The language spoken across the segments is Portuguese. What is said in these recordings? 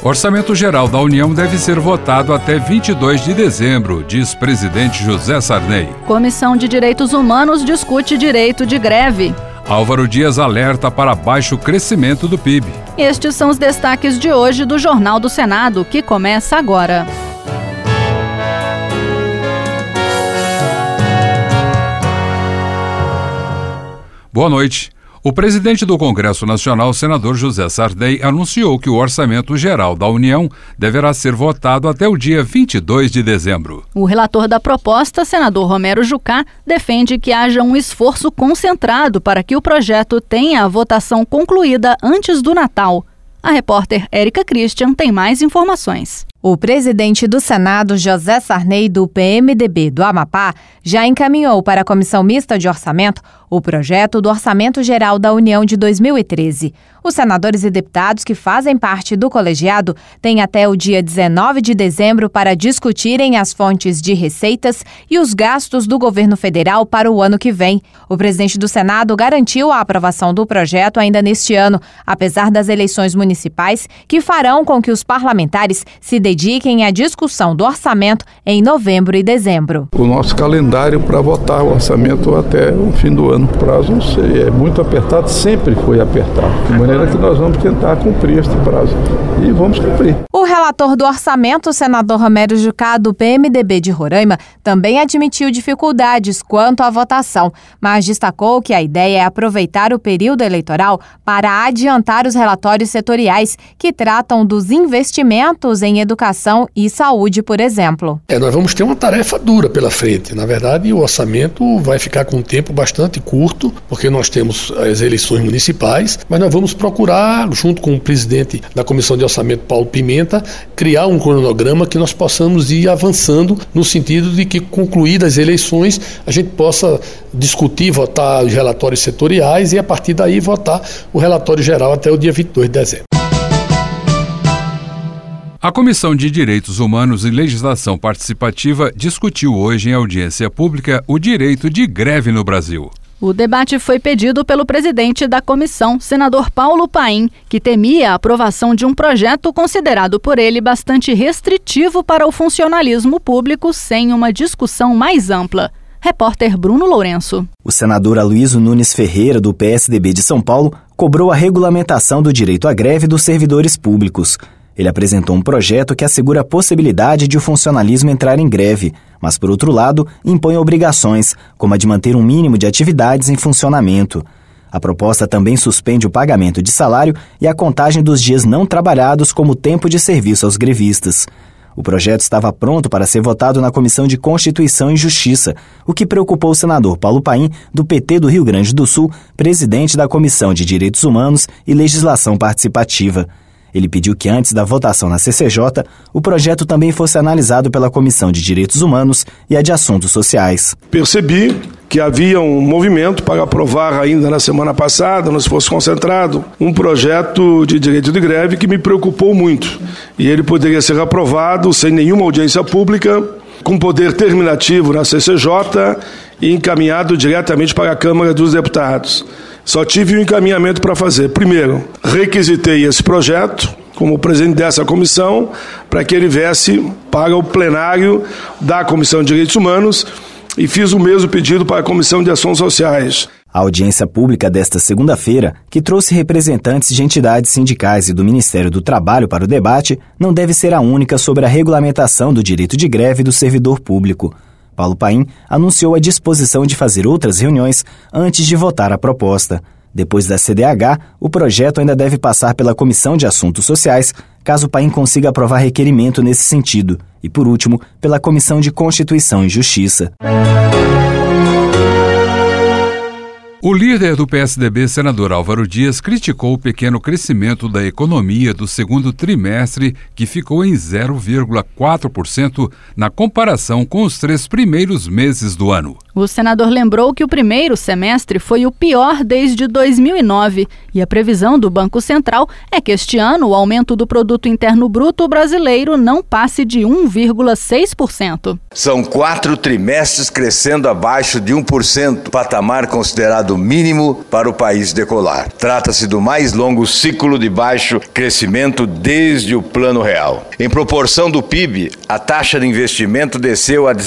Orçamento Geral da União deve ser votado até 22 de dezembro, diz presidente José Sarney. Comissão de Direitos Humanos discute direito de greve. Álvaro Dias alerta para baixo crescimento do PIB. Estes são os destaques de hoje do Jornal do Senado, que começa agora. Boa noite. O presidente do Congresso Nacional, senador José Sarney, anunciou que o Orçamento Geral da União deverá ser votado até o dia 22 de dezembro. O relator da proposta, senador Romero Jucá, defende que haja um esforço concentrado para que o projeto tenha a votação concluída antes do Natal. A repórter Érica Christian tem mais informações. O presidente do Senado, José Sarney, do PMDB do Amapá, já encaminhou para a Comissão Mista de Orçamento o projeto do Orçamento Geral da União de 2013. Os senadores e deputados que fazem parte do colegiado têm até o dia 19 de dezembro para discutirem as fontes de receitas e os gastos do governo federal para o ano que vem. O presidente do Senado garantiu a aprovação do projeto ainda neste ano, apesar das eleições municipais, que farão com que os parlamentares se dediquem à discussão do orçamento em novembro e dezembro. O nosso calendário para votar o orçamento até o fim do ano, o prazo não sei, é muito apertado, sempre foi apertado, de maneira que nós vamos tentar cumprir este prazo e vamos cumprir. O relator do orçamento, o senador Romero Jucá, do PMDB de Roraima, também admitiu dificuldades quanto à votação, mas destacou que a ideia é aproveitar o período eleitoral para adiantar os relatórios setoriais que tratam dos investimentos em educação e saúde, por exemplo. Nós vamos ter uma tarefa dura pela frente. Na verdade, o orçamento vai ficar com um tempo bastante curto, porque nós temos as eleições municipais, mas nós vamos procurar, junto com o presidente da Comissão de Orçamento, Paulo Pimenta, criar um cronograma que nós possamos ir avançando no sentido de que, concluídas as eleições, a gente possa discutir, votar os relatórios setoriais e, a partir daí, votar o relatório geral até o dia 22 de dezembro. A Comissão de Direitos Humanos e Legislação Participativa discutiu hoje em audiência pública o direito de greve no Brasil. O debate foi pedido pelo presidente da comissão, senador Paulo Paim, que temia a aprovação de um projeto considerado por ele bastante restritivo para o funcionalismo público sem uma discussão mais ampla. Repórter Bruno Lourenço. O senador Aloysio Nunes Ferreira, do PSDB de São Paulo, cobrou a regulamentação do direito à greve dos servidores públicos. Ele apresentou um projeto que assegura a possibilidade de o funcionalismo entrar em greve, mas, por outro lado, impõe obrigações, como a de manter um mínimo de atividades em funcionamento. A proposta também suspende o pagamento de salário e a contagem dos dias não trabalhados como tempo de serviço aos grevistas. O projeto estava pronto para ser votado na Comissão de Constituição e Justiça, o que preocupou o senador Paulo Paim, do PT do Rio Grande do Sul, presidente da Comissão de Direitos Humanos e Legislação Participativa. Ele pediu que antes da votação na CCJ, o projeto também fosse analisado pela Comissão de Direitos Humanos e a de Assuntos Sociais. Percebi que havia um movimento para aprovar ainda na semana passada, no esforço concentrado, um projeto de direito de greve que me preocupou muito. E ele poderia ser aprovado sem nenhuma audiência pública, com poder terminativo na CCJ e encaminhado diretamente para a Câmara dos Deputados. Só tive um encaminhamento para fazer. Primeiro, requisitei esse projeto como presidente dessa comissão para que ele viesse para o plenário da Comissão de Direitos Humanos e fiz o mesmo pedido para a Comissão de Ações Sociais. A audiência pública desta segunda-feira, que trouxe representantes de entidades sindicais e do Ministério do Trabalho para o debate, não deve ser a única sobre a regulamentação do direito de greve do servidor público. Paulo Paim anunciou a disposição de fazer outras reuniões antes de votar a proposta. Depois da CDH, o projeto ainda deve passar pela Comissão de Assuntos Sociais, caso Paim consiga aprovar requerimento nesse sentido. E, por último, pela Comissão de Constituição e Justiça. O líder do PSDB, senador Álvaro Dias, criticou o pequeno crescimento da economia do segundo trimestre, que ficou em 0,4% na comparação com os 3 primeiros meses do ano. O senador lembrou que o primeiro semestre foi o pior desde 2009 e a previsão do Banco Central é que este ano o aumento do Produto Interno Bruto brasileiro não passe de 1,6%. São 4 trimestres crescendo abaixo de 1%, patamar considerado mínimo para o país decolar. Trata-se do mais longo ciclo de baixo crescimento desde o Plano Real. Em proporção do PIB, a taxa de investimento desceu a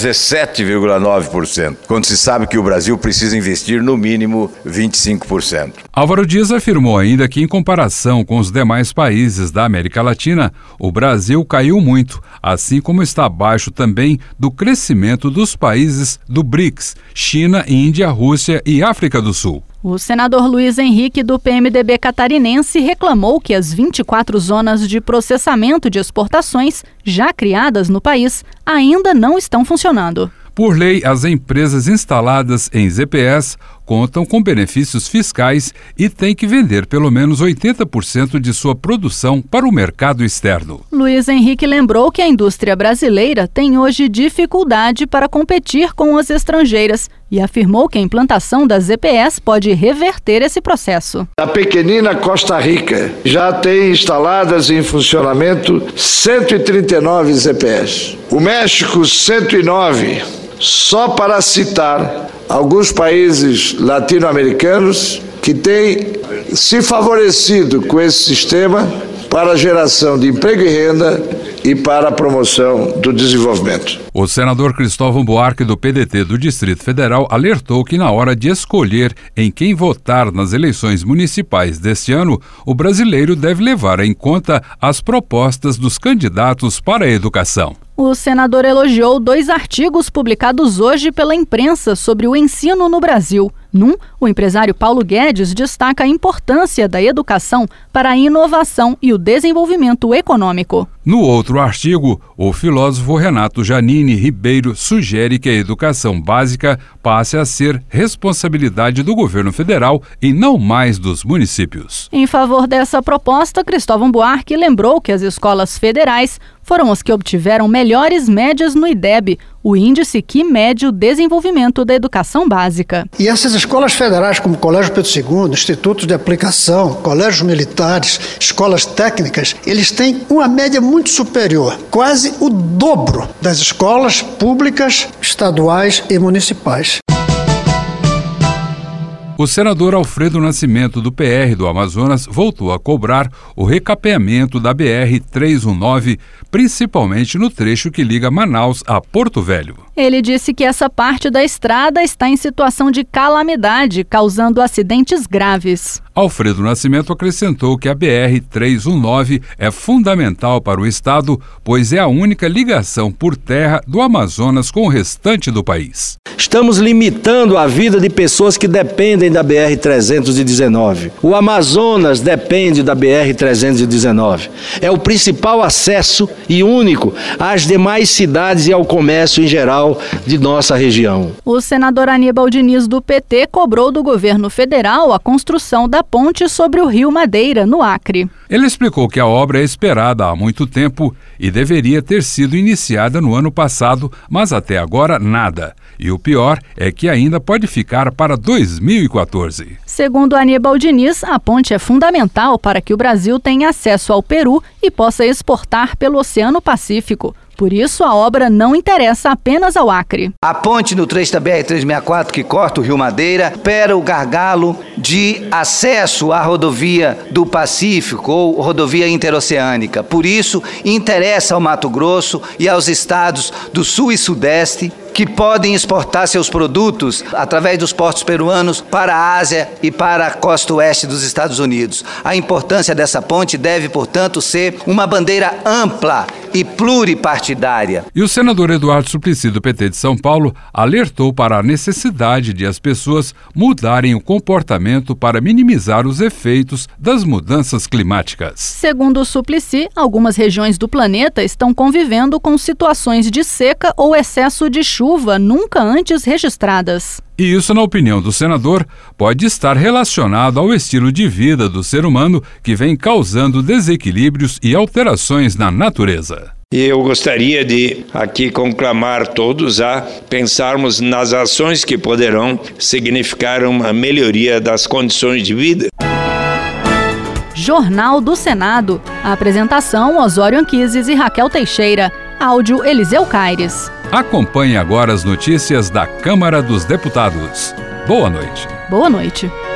17,9%, quando se sabe que o Brasil precisa investir no mínimo 25%. Álvaro Dias afirmou ainda que, em comparação com os demais países da América Latina, o Brasil caiu muito, assim como está abaixo também do crescimento dos países do BRICS, China, Índia, Rússia e África do Sul. O senador Luiz Henrique, do PMDB catarinense, reclamou que as 24 zonas de processamento de exportações já criadas no país ainda não estão funcionando. Por lei, as empresas instaladas em ZPS contam com benefícios fiscais e têm que vender pelo menos 80% de sua produção para o mercado externo. Luiz Henrique lembrou que a indústria brasileira tem hoje dificuldade para competir com as estrangeiras e afirmou que a implantação das ZPS pode reverter esse processo. A pequenina Costa Rica já tem instaladas em funcionamento 139 ZPS. O México, 109. Só para citar alguns países latino-americanos que têm se favorecido com esse sistema para a geração de emprego e renda e para a promoção do desenvolvimento. O senador Cristóvão Buarque, do PDT do Distrito Federal, alertou que na hora de escolher em quem votar nas eleições municipais deste ano, o brasileiro deve levar em conta as propostas dos candidatos para a educação. O senador elogiou 2 artigos publicados hoje pela imprensa sobre o ensino no Brasil. Num, o empresário Paulo Guedes destaca a importância da educação para a inovação e o desenvolvimento econômico. No outro artigo, o filósofo Renato Janine Ribeiro sugere que a educação básica passe a ser responsabilidade do governo federal e não mais dos municípios. Em favor dessa proposta, Cristóvão Buarque lembrou que as escolas federais foram as que obtiveram melhores médias no IDEB, o índice que mede o desenvolvimento da educação básica. E essas escolas federais, como Colégio Pedro II, Institutos de Aplicação, colégios militares, escolas técnicas, eles têm uma média muito superior, quase o dobro das escolas públicas, estaduais e municipais. O senador Alfredo Nascimento, do PR do Amazonas, voltou a cobrar o recapeamento da BR-319, principalmente no trecho que liga Manaus a Porto Velho. Ele disse que essa parte da estrada está em situação de calamidade, causando acidentes graves. Alfredo Nascimento acrescentou que a BR-319 é fundamental para o estado, pois é a única ligação por terra do Amazonas com o restante do país. Estamos limitando a vida de pessoas que dependem da BR-319. O Amazonas depende da BR-319. É o principal acesso e único às demais cidades e ao comércio em geral de nossa região. O senador Aníbal Diniz, do PT, cobrou do governo federal a construção da ponte sobre o Rio Madeira, no Acre. Ele explicou que a obra é esperada há muito tempo e deveria ter sido iniciada no ano passado, mas até agora nada. E o pior é que ainda pode ficar para 2014. Segundo Aníbal Diniz, a ponte é fundamental para que o Brasil tenha acesso ao Peru e possa exportar pelo Oceano Pacífico. Por isso, a obra não interessa apenas ao Acre. A ponte no trecho da BR-364 que corta o Rio Madeira opera o gargalo de acesso à rodovia do Pacífico ou rodovia interoceânica. Por isso, interessa ao Mato Grosso e aos estados do Sul e Sudeste que podem exportar seus produtos através dos portos peruanos para a Ásia e para a costa oeste dos Estados Unidos. A importância dessa ponte deve, portanto, ser uma bandeira ampla e pluripartidária. E o senador Eduardo Suplicy, do PT de São Paulo, alertou para a necessidade de as pessoas mudarem o comportamento para minimizar os efeitos das mudanças climáticas. Segundo o Suplicy, algumas regiões do planeta estão convivendo com situações de seca ou excesso de chuva nunca antes registradas. E isso, na opinião do senador, pode estar relacionado ao estilo de vida do ser humano que vem causando desequilíbrios e alterações na natureza. E eu gostaria de aqui conclamar todos a pensarmos nas ações que poderão significar uma melhoria das condições de vida. Jornal do Senado. A apresentação: Osório Anquises e Raquel Teixeira. Áudio: Eliseu Caires. Acompanhe agora as notícias da Câmara dos Deputados. Boa noite. Boa noite.